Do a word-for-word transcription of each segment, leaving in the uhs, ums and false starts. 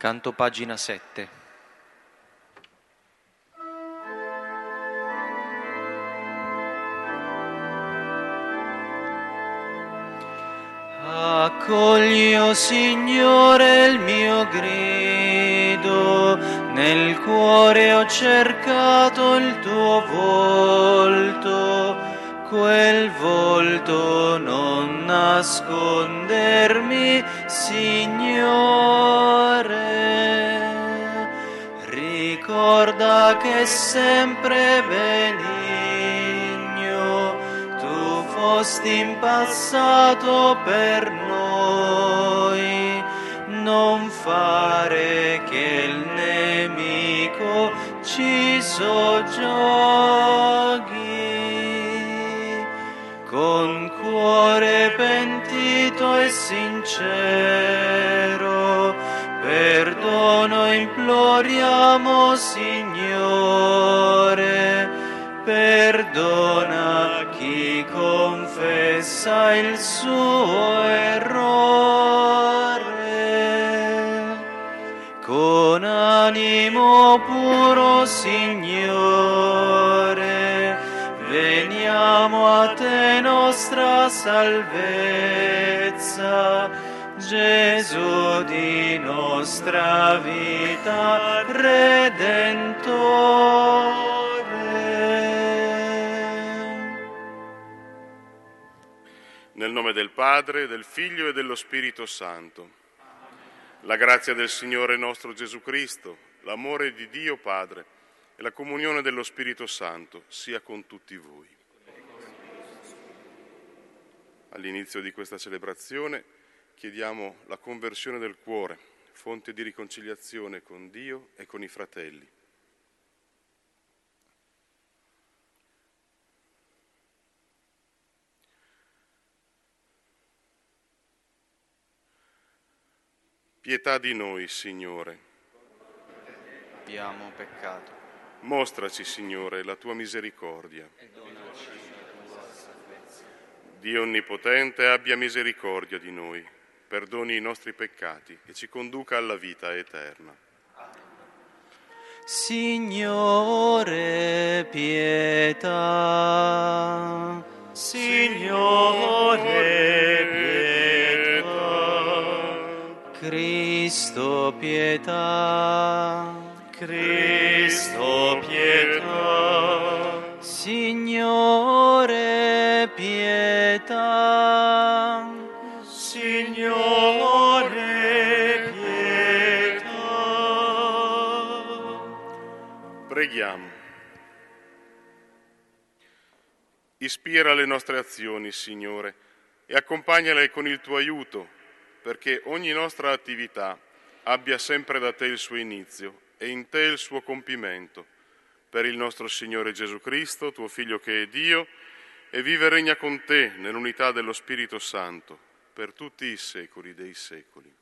Canto pagina sette. Accogli, o Signore, il mio grido, nel cuore ho cercato il tuo volto, quel volto non nascondermi, Signore. Ricorda che sempre benigno tu fosti in passato per noi, non fare che il nemico ci soggiochi. Con cuore pentito e sincero, perdono imploriamo, Signore, perdona chi confessa il suo errore. Con animo puro, Signore, veniamo a te, nostra salvezza, Gesù di nostra vita Redentore. Nel nome del Padre, del Figlio e dello Spirito Santo. La grazia del Signore nostro Gesù Cristo, l'amore di Dio Padre e la comunione dello Spirito Santo sia con tutti voi. All'inizio di questa celebrazione chiediamo la conversione del cuore, fonte di riconciliazione con Dio e con i fratelli. Pietà di noi, Signore. Abbiamo peccato. Mostraci, Signore, la tua misericordia. E donaci la tua salvezza. Dio Onnipotente abbia misericordia di noi, perdoni i nostri peccati e ci conduca alla vita eterna. Signore, pietà. Signore, pietà. Cristo, pietà. Cristo, pietà. Signore, pietà. Signore, pietà. Preghiamo. Ispira le nostre azioni, Signore, e accompagnale con il tuo aiuto, perché ogni nostra attività abbia sempre da te il suo inizio e in te il suo compimento. Per il nostro Signore Gesù Cristo, tuo Figlio che è Dio, e vive e regna con te nell'unità dello Spirito Santo, per tutti i secoli dei secoli.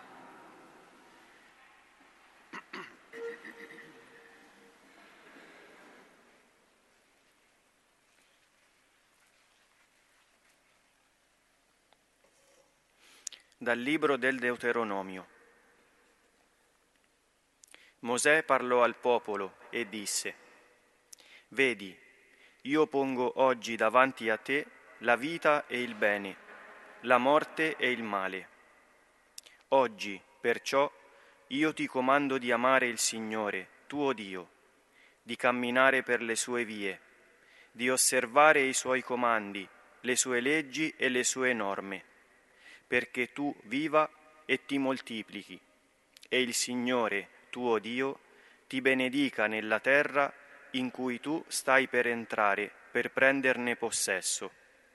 Dal libro del Deuteronomio. Mosè parlò al popolo e disse: Vedi, io pongo oggi davanti a te la vita e il bene, la morte e il male. Oggi, perciò, io ti comando di amare il Signore, tuo Dio, di camminare per le sue vie, di osservare i suoi comandi, le sue leggi e le sue norme, perché tu viva e ti moltiplichi, e il Signore, tuo Dio, ti benedica nella terra in cui tu stai per entrare, per prenderne possesso.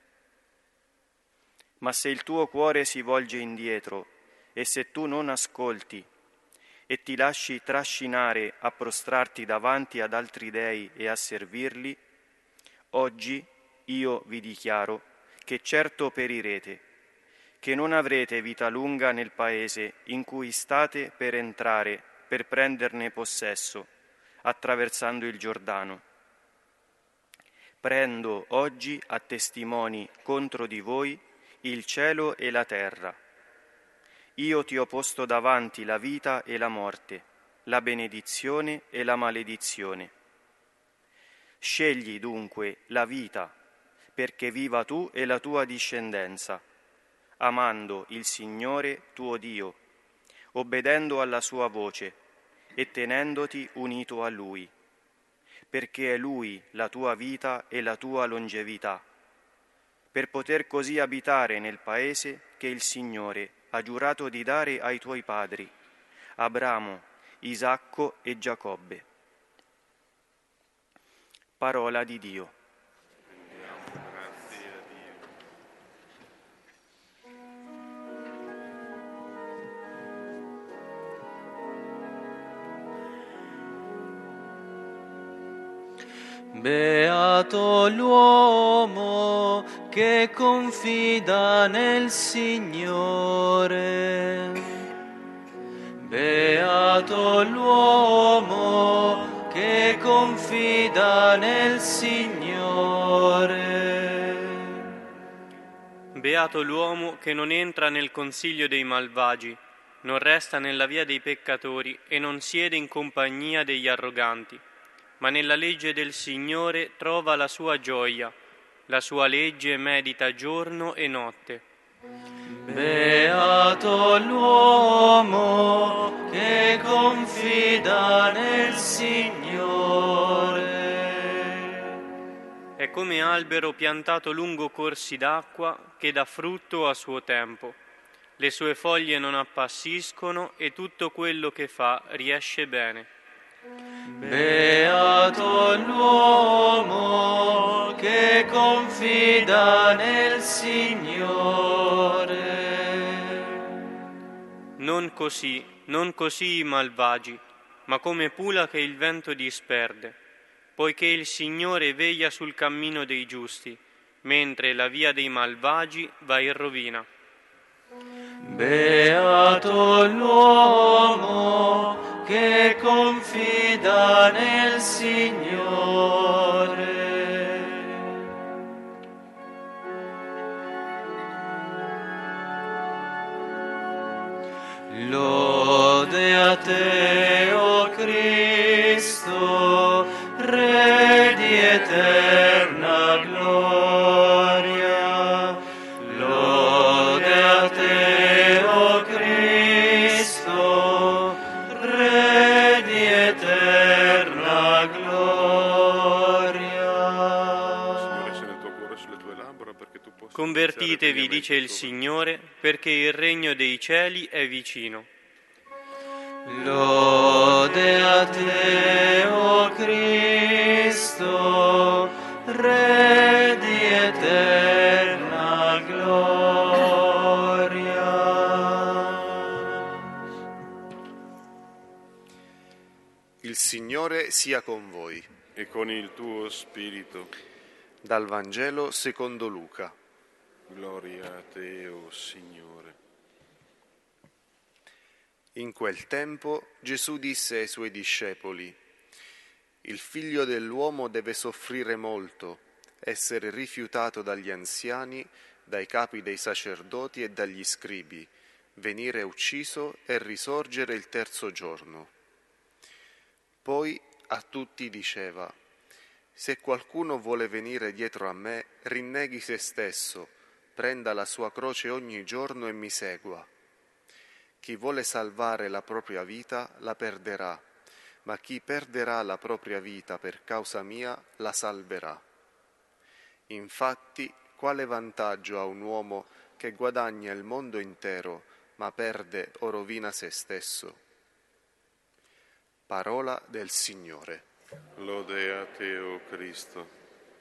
Ma se il tuo cuore si volge indietro, e se tu non ascolti, e ti lasci trascinare a prostrarti davanti ad altri dei e a servirli, oggi io vi dichiaro che certo perirete, che non avrete vita lunga nel paese in cui state per entrare, per prenderne possesso, attraversando il Giordano. Prendo oggi a testimoni contro di voi il cielo e la terra. io ti ho posto davanti la vita e la morte, la benedizione e la maledizione. Scegli dunque la vita, perché viva tu e la tua discendenza, amando il Signore tuo Dio, obbedendo alla sua voce e tenendoti unito a Lui, perché è Lui la tua vita e la tua longevità, per poter così abitare nel paese che il Signore ha giurato di dare ai tuoi padri, Abramo, Isacco e Giacobbe. Parola di Dio. Grazie a Dio. Beato l'uomo che confida nel Signore. Beato l'uomo che confida nel Signore. Beato l'uomo che non entra nel consiglio dei malvagi, non resta nella via dei peccatori e non siede in compagnia degli arroganti, ma nella legge del Signore trova la sua gioia, la sua legge medita giorno e notte. Beato l'uomo che confida nel Signore. È come albero piantato lungo corsi d'acqua che dà frutto a suo tempo. Le sue foglie non appassiscono e tutto quello che fa riesce bene. Beato l'uomo che confida nel Signore. Non così, non così i malvagi, ma come pula che il vento disperde, poiché il Signore veglia sul cammino dei giusti, mentre la via dei malvagi va in rovina. Beato l'uomo che confida nel Signore. Lode a te, o Cristo, Re di eterna gloria. Lode a te, o Cristo, Re di eterna gloria. Signore, sia nel tuo cuore sulle tue labbra perché tu possa Convertitevi, dice il Signore, perché il regno dei cieli è vicino. Lode a te, o Cristo, Re di eterna gloria. Il Signore sia con voi. e con il tuo spirito. Dal Vangelo secondo Luca. Gloria a te, o Signore. In quel tempo Gesù disse ai suoi discepoli: Il figlio dell'uomo deve soffrire molto, essere rifiutato dagli anziani, dai capi dei sacerdoti e dagli scribi, venire ucciso e risorgere il terzo giorno. Poi a tutti diceva: Se qualcuno vuole venire dietro a me, rinneghi se stesso, prenda la sua croce ogni giorno e mi segua. Chi vuole salvare la propria vita la perderà, ma chi perderà la propria vita per causa mia la salverà. Infatti, quale vantaggio ha un uomo che guadagna il mondo intero, ma perde o rovina se stesso? Parola del Signore. Lode a te, o Cristo.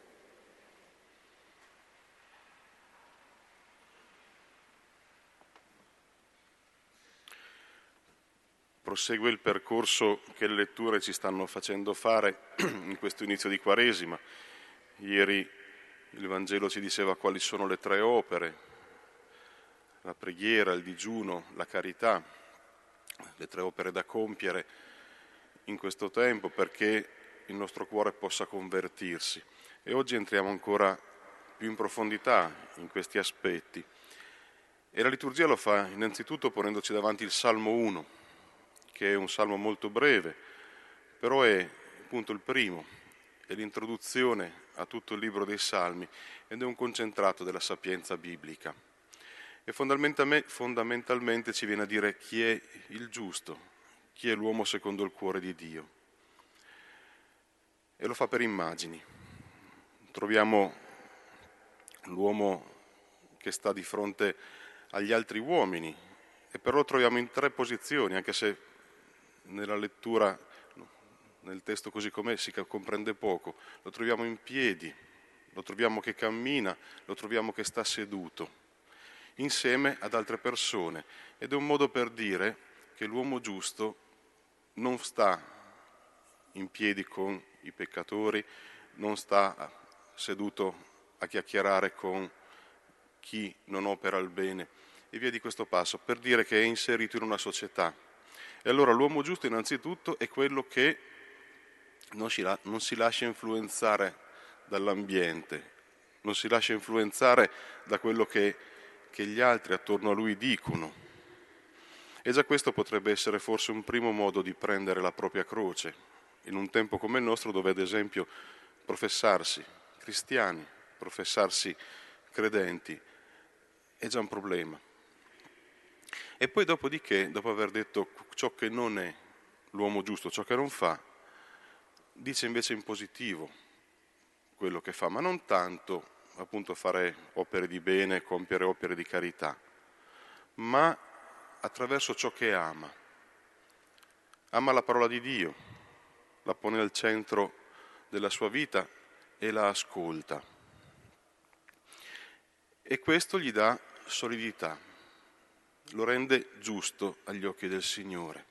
Prosegue il percorso che le letture ci stanno facendo fare in questo inizio di Quaresima. Ieri il Vangelo ci diceva quali sono le tre opere: la preghiera, il digiuno, la carità, le tre opere da compiere in questo tempo perché il nostro cuore possa convertirsi. E oggi entriamo ancora più in profondità in questi aspetti E la liturgia lo fa innanzitutto ponendoci davanti il Salmo uno, che è un salmo molto breve, però è appunto il primo, è l'introduzione a tutto il libro dei Salmi ed è un concentrato della sapienza biblica. E fondamentalmente, fondamentalmente ci viene a dire chi è il giusto, chi è l'uomo secondo il cuore di Dio. E lo fa per immagini. Troviamo l'uomo che sta di fronte agli altri uomini e però lo troviamo in tre posizioni, anche se nella lettura, nel testo così com'è, si comprende poco. Lo troviamo in piedi, lo troviamo che cammina, lo troviamo che sta seduto, insieme ad altre persone. Ed è un modo per dire che l'uomo giusto non sta in piedi con i peccatori, non sta seduto a chiacchierare con chi non opera il bene, e via di questo passo, per dire che è inserito in una società. E allora l'uomo giusto innanzitutto è quello che non si, la, non si lascia influenzare dall'ambiente, non si lascia influenzare da quello che, che gli altri attorno a lui dicono. E già questo potrebbe essere forse un primo modo di prendere la propria croce, in un tempo come il nostro dove ad esempio professarsi cristiani, professarsi credenti, è già un problema. E poi dopodiché, dopo aver detto ciò che non è l'uomo giusto, ciò che non fa, dice invece in positivo quello che fa, ma non tanto appunto fare opere di bene, compiere opere di carità, ma attraverso ciò che ama. Ama la parola di Dio, la pone al centro della sua vita e la ascolta. E questo gli dà solidità, lo rende giusto agli occhi del Signore.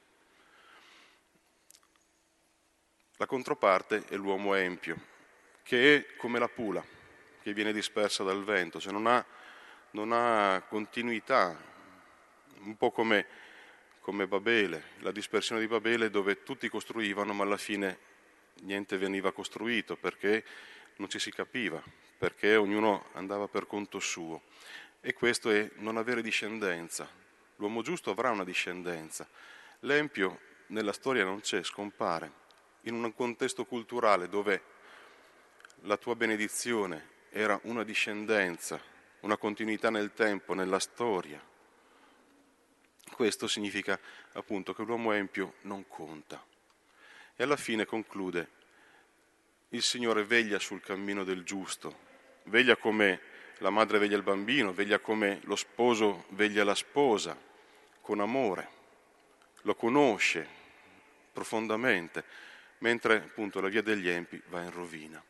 La controparte è l'uomo empio, che è come la pula, che viene dispersa dal vento, cioè non ha, non ha continuità, un po' come, come Babele, la dispersione di Babele dove tutti costruivano ma alla fine niente veniva costruito perché non ci si capiva, perché ognuno andava per conto suo. E questo è non avere discendenza. L'uomo giusto avrà una discendenza. L'empio nella storia non c'è, scompare. In un contesto culturale dove la tua benedizione era una discendenza, una continuità nel tempo, nella storia, questo significa appunto che l'uomo empio non conta. E alla fine conclude: il Signore veglia sul cammino del giusto, veglia come la madre veglia il bambino, veglia come lo sposo veglia la sposa, con amore, lo conosce profondamente, mentre appunto la via degli empi va in rovina.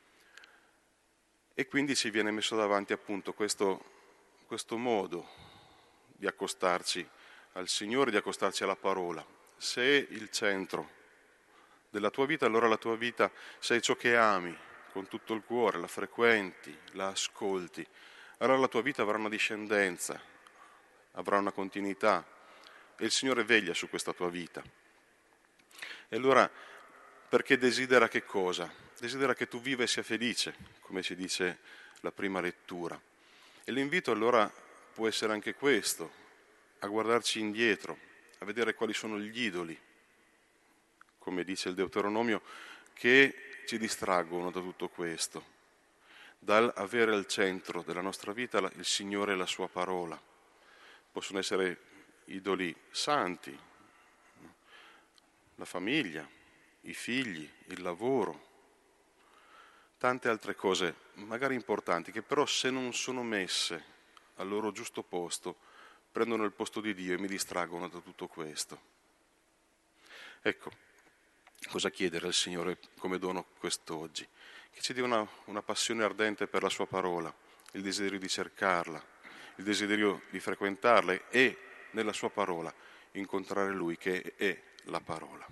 E quindi ci viene messo davanti appunto questo, questo modo di accostarci al Signore, di accostarci alla parola. Se è il centro della tua vita, allora la tua vita sei ciò che ami con tutto il cuore, la frequenti, la ascolti, allora la tua vita avrà una discendenza, avrà una continuità e il Signore veglia su questa tua vita. E allora perché desidera che cosa? Desidera che tu viva e sia felice, come ci dice la prima lettura. E l'invito allora può essere anche questo, a guardarci indietro, a vedere quali sono gli idoli, come dice il Deuteronomio, che ci distraggono da tutto questo, dal avere al centro della nostra vita il Signore e la sua parola. Possono essere idoli santi, la famiglia, i figli, il lavoro, tante altre cose magari importanti che però se non sono messe al loro giusto posto prendono il posto di Dio e mi distraggono da tutto questo. Ecco, cosa chiedere al Signore come dono quest'oggi? Che ci dia una, una passione ardente per la sua parola, il desiderio di cercarla, il desiderio di frequentarla e nella sua parola incontrare Lui che è la parola.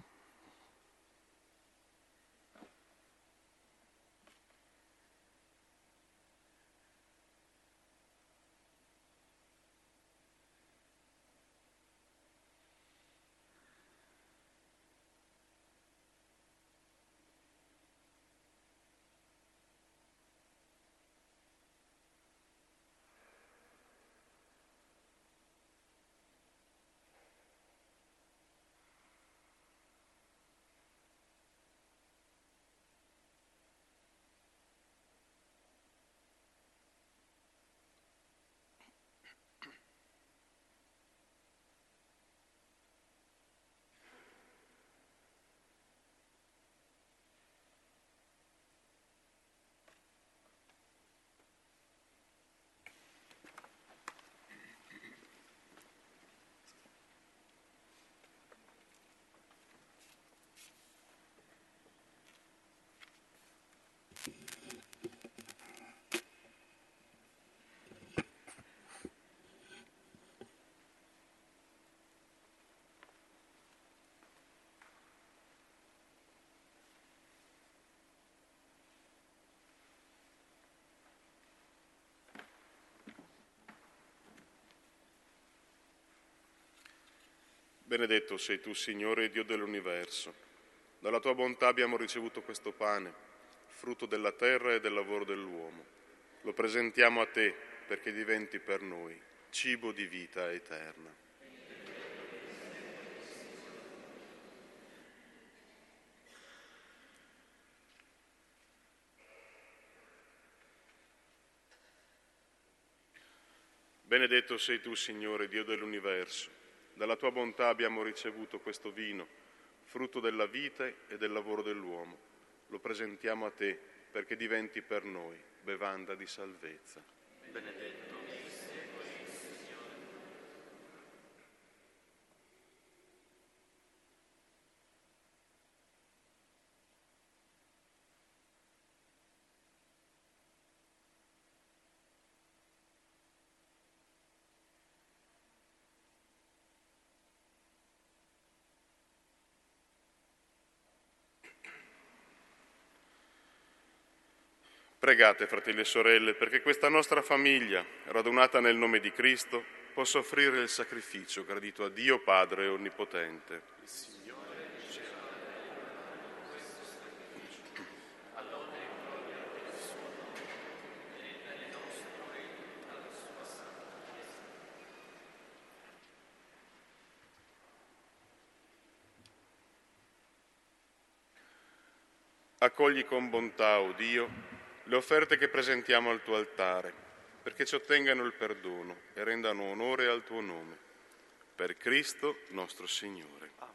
Benedetto sei tu, Signore, Dio dell'universo. Dalla tua bontà abbiamo ricevuto questo pane, frutto della terra e del lavoro dell'uomo. Lo presentiamo a te perché diventi per noi cibo di vita eterna. Benedetto sei tu, Signore, Dio dell'universo. Dalla tua bontà abbiamo ricevuto questo vino, frutto della vita e del lavoro dell'uomo. Lo presentiamo a te perché diventi per noi bevanda di salvezza. Benedetto. Pregate, fratelli e sorelle, perché questa nostra famiglia, radunata nel nome di Cristo, possa offrire il sacrificio gradito a Dio Padre Onnipotente. Il Signore riceva questo sacrificio, all'onore e gloria del suo nome, e nel nostro regno alla sua santa Chiesa. Accogli con bontà, o Dio, le offerte che presentiamo al tuo altare, perché ci ottengano il perdono e rendano onore al tuo nome. Per Cristo nostro Signore. Amen.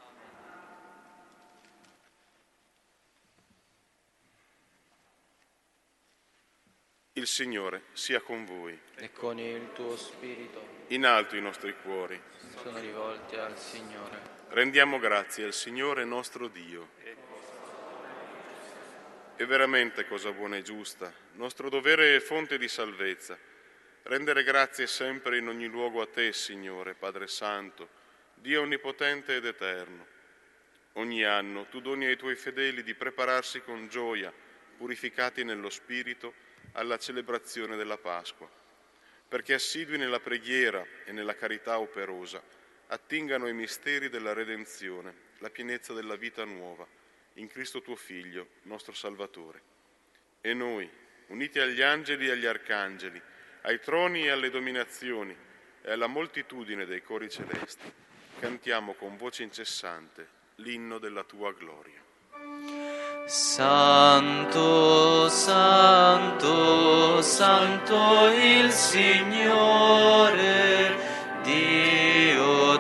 Il Signore sia con voi. E con il tuo spirito. In alto i nostri cuori. Sono rivolti al Signore. Rendiamo grazie al Signore nostro Dio. È veramente cosa buona e giusta, nostro dovere e fonte di salvezza, rendere grazie sempre in ogni luogo a te, Signore, Padre Santo, Dio onnipotente ed eterno. Ogni anno tu doni ai tuoi fedeli di prepararsi con gioia, purificati nello Spirito, alla celebrazione della Pasqua, perché assidui nella preghiera e nella carità operosa, attingano ai misteri della redenzione, la pienezza della vita nuova, in Cristo tuo Figlio, nostro Salvatore. E noi, uniti agli angeli e agli arcangeli, ai troni e alle dominazioni e alla moltitudine dei cori celesti, cantiamo con voce incessante l'inno della tua gloria. Santo, santo, santo il Signore, Dio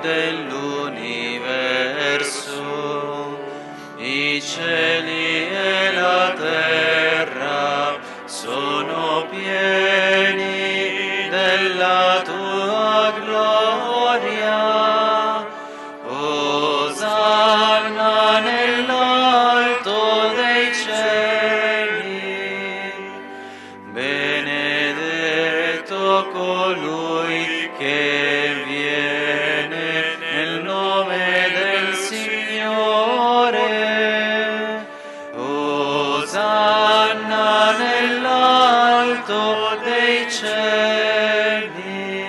dell'universo. I cieli e la terra sono pieni della tua gloria. Osanna nell'alto dei cieli. Benedetto colui che viene nel nome del Signore. Osanna nell'alto dei cieli.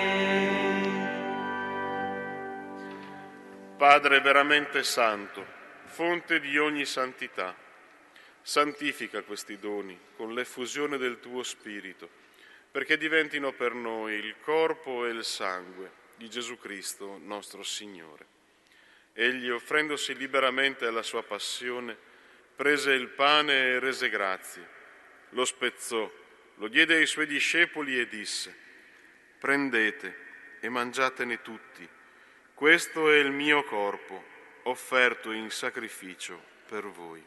Padre veramente santo, fonte di ogni santità, santifica questi doni con l'effusione del tuo Spirito, perché diventino per noi il corpo e il sangue di Gesù Cristo, nostro Signore. Egli, offrendosi liberamente alla sua passione, prese il pane e rese grazie, lo spezzò, lo diede ai suoi discepoli e disse: «Prendete e mangiatene tutti, questo è il mio corpo, offerto in sacrificio per voi».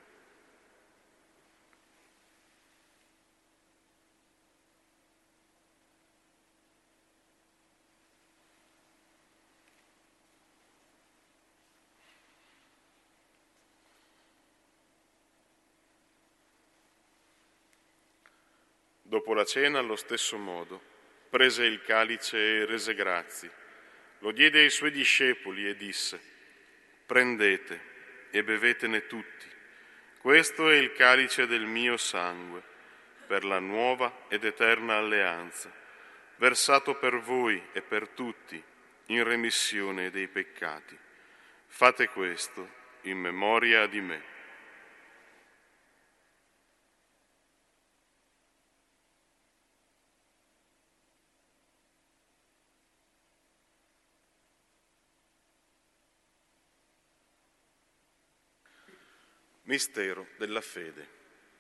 Dopo la cena, allo stesso modo, prese il calice e rese grazie, lo diede ai suoi discepoli e disse: «Prendete e bevetene tutti, questo è il calice del mio sangue, per la nuova ed eterna alleanza, versato per voi e per tutti in remissione dei peccati. Fate questo in memoria di me. Mistero della fede.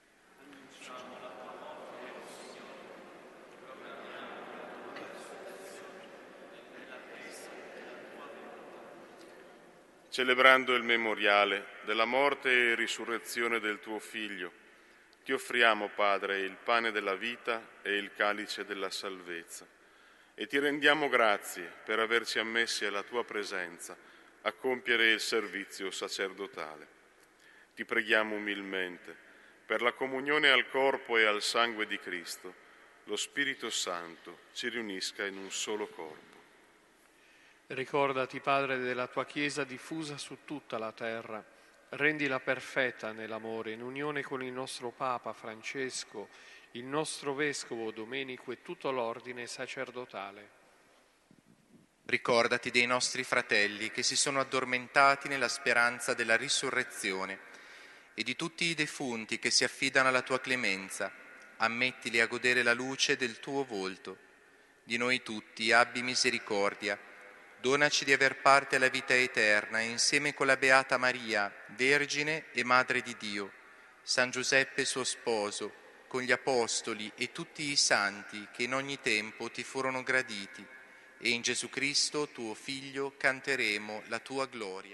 Celebrando il memoriale della morte e risurrezione del tuo Figlio, ti offriamo, Padre, il pane della vita e il calice della salvezza, e ti rendiamo grazie per averci ammessi alla tua presenza a compiere il servizio sacerdotale. Ti preghiamo umilmente, per la comunione al corpo e al sangue di Cristo, lo Spirito Santo ci riunisca in un solo corpo. Ricordati, Padre, della tua Chiesa diffusa su tutta la terra. Rendila perfetta nell'amore, in unione con il nostro Papa Francesco, il nostro Vescovo Domenico e tutto l'ordine sacerdotale. Ricordati dei nostri fratelli che si sono addormentati nella speranza della risurrezione e di tutti i defunti che si affidano alla tua clemenza. Ammettili a godere la luce del tuo volto. Di noi tutti abbi misericordia. Donaci di aver parte alla vita eterna insieme con la Beata Maria, Vergine e Madre di Dio, San Giuseppe suo sposo, con gli Apostoli e tutti i santi che in ogni tempo ti furono graditi, e in Gesù Cristo, tuo Figlio, canteremo la tua gloria.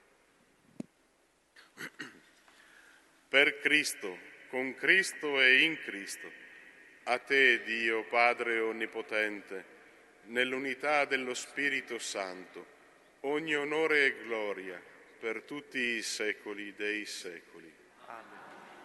Per Cristo, con Cristo e in Cristo, a te, Dio Padre Onnipotente, nell'unità dello Spirito Santo, ogni onore e gloria per tutti i secoli dei secoli. Amen.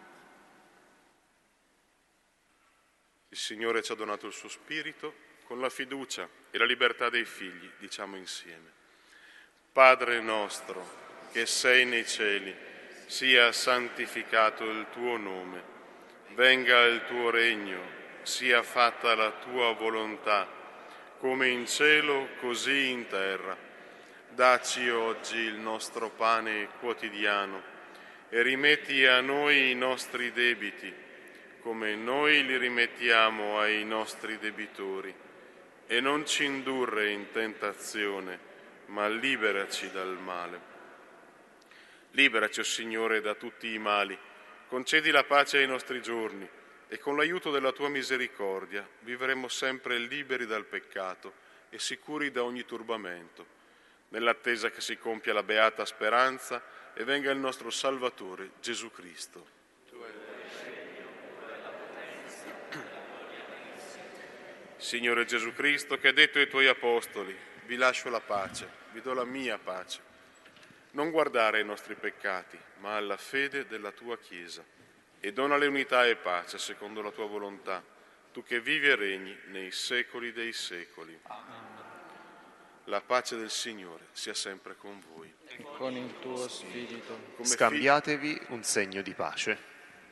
Il Signore ci ha donato il suo Spirito, con la fiducia e la libertà dei figli, diciamo insieme. Padre nostro, che sei nei cieli, sia santificato il tuo nome, venga il tuo regno, sia fatta la tua volontà, come in cielo, così in terra. Dacci oggi il nostro pane quotidiano e rimetti a noi i nostri debiti, come noi li rimettiamo ai nostri debitori. E non ci indurre in tentazione, ma liberaci dal male. Liberaci, o Signore, da tutti i mali, concedi la pace ai nostri giorni, e con l'aiuto della tua misericordia vivremo sempre liberi dal peccato e sicuri da ogni turbamento, nell'attesa che si compia la beata speranza e venga il nostro Salvatore Gesù Cristo. Signore Gesù Cristo, che hai detto ai tuoi apostoli: vi lascio la pace, vi do la mia pace. Non guardare ai nostri peccati, ma alla fede della tua Chiesa, e donale unità e pace secondo la tua volontà, tu che vivi e regni nei secoli dei secoli. Amen. La pace del Signore sia sempre con voi. E con il tuo spirito. Come Scambiatevi figli... un segno di pace.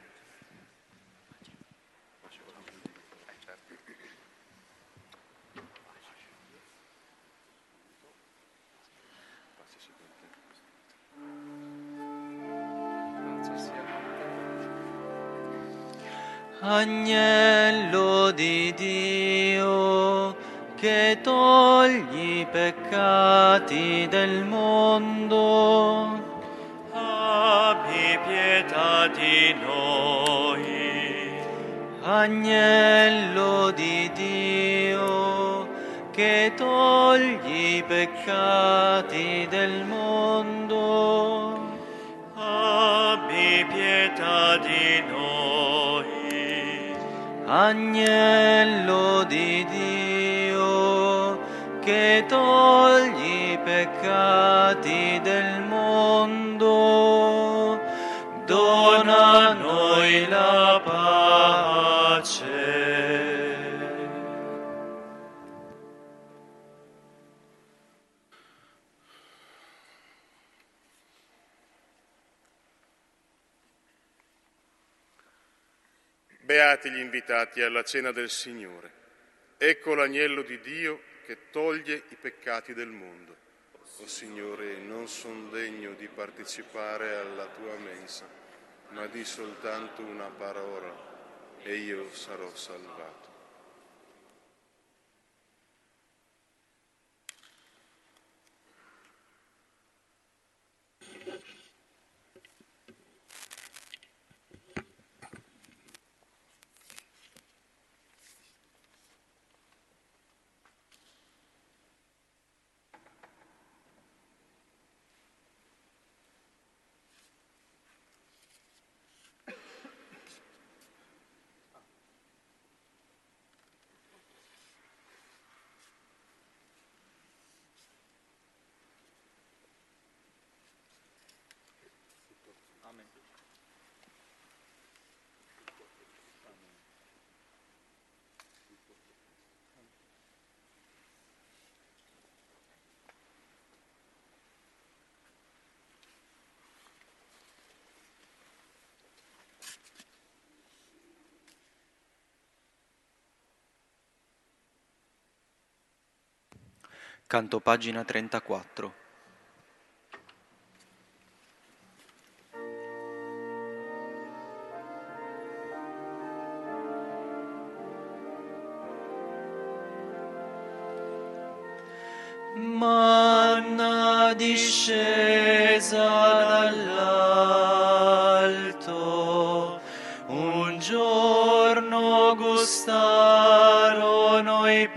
Agnello di Dio, che togli i peccati del mondo, abbi pietà di noi. Agnello di Dio, che togli i peccati del mondo, abbi pietà di noi. Agnello di Dio, che togli i peccati del mondo, dona a noi la pace. Beati gli invitati alla cena del Signore. Ecco l'agnello di Dio che toglie i peccati del mondo. O Signore, non son degno di partecipare alla tua mensa, ma di soltanto una parola e io sarò salvato. Canto pagina trentaquattro. Manna discesa dall'alto, un giorno gustarono i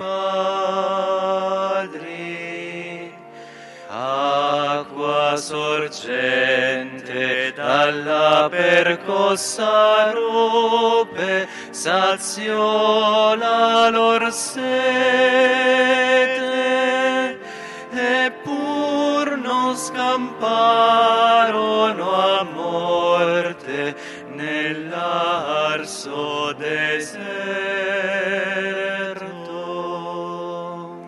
padri, acqua sorgente dalla percossa rupe, saziò la lor sete, eppur non scamparono a morte nell'arso deserto.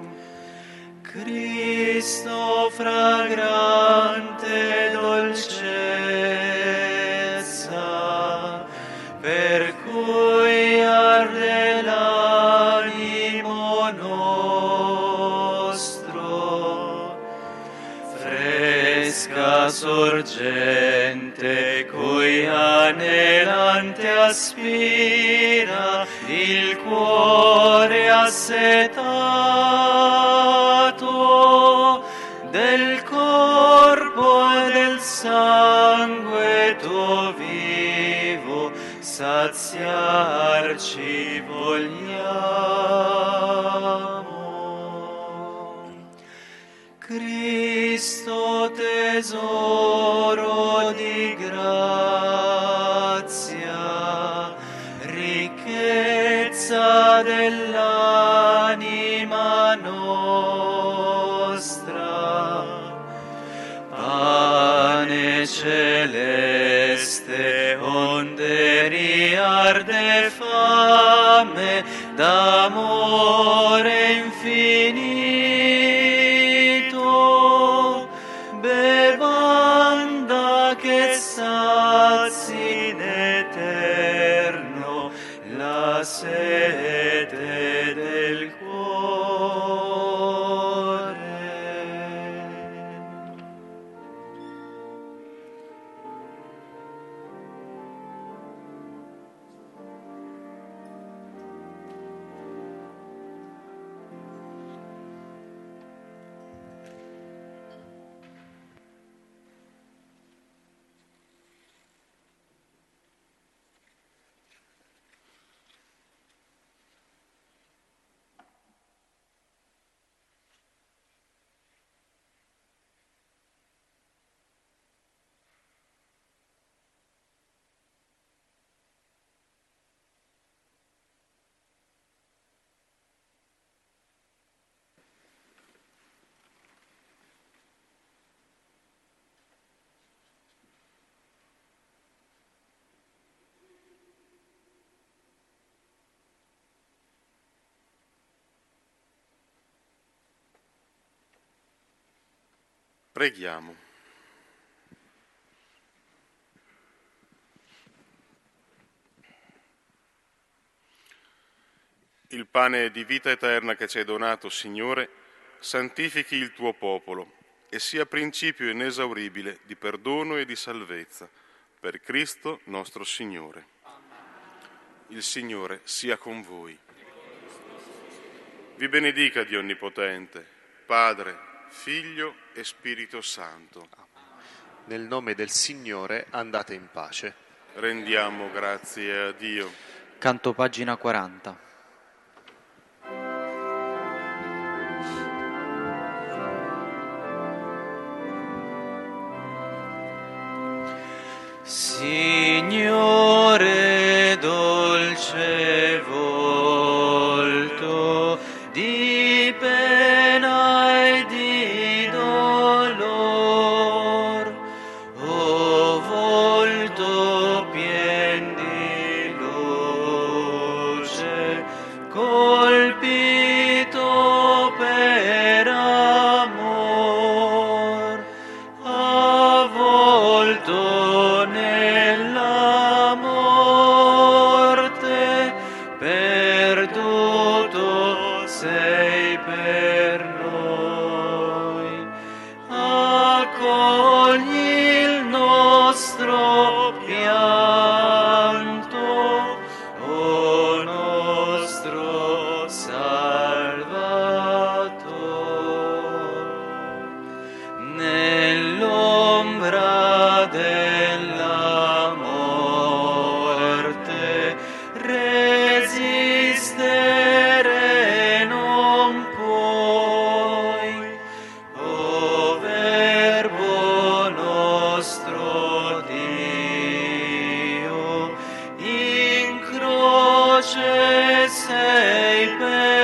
Cristo fragrante dolcezza, per cui arde l'animo nostro, fresca sorgente cui anelante aspira il cuore assetato del corpo e del sangue tuo vivo, saziarci vogliamo. Cristo tesoro di grazia, ricchezza dell'anima nostra, pane celeste onde riarde fame d'amore infinito, bevanda che sazi in eterno la sete del cuore. Preghiamo. Il pane di vita eterna che ci hai donato, Signore, santifichi il tuo popolo e sia principio inesauribile di perdono e di salvezza, per Cristo nostro Signore. Il Signore sia con voi. Vi benedica Dio Onnipotente, Padre, Figlio e Spirito Santo. Nel nome del Signore andate in pace. Rendiamo grazie a Dio. Canto pagina quaranta. Signore, dolce volto di pena e di dolor, o volto pien di luce, colpito per amor, avvolto nella morte, perduto sei per noi. Accogli il nostro pianto, o nostro Salvatore. Nell'ombra della morte resistere non puoi, o Verbo nostro Dio, in croce sei per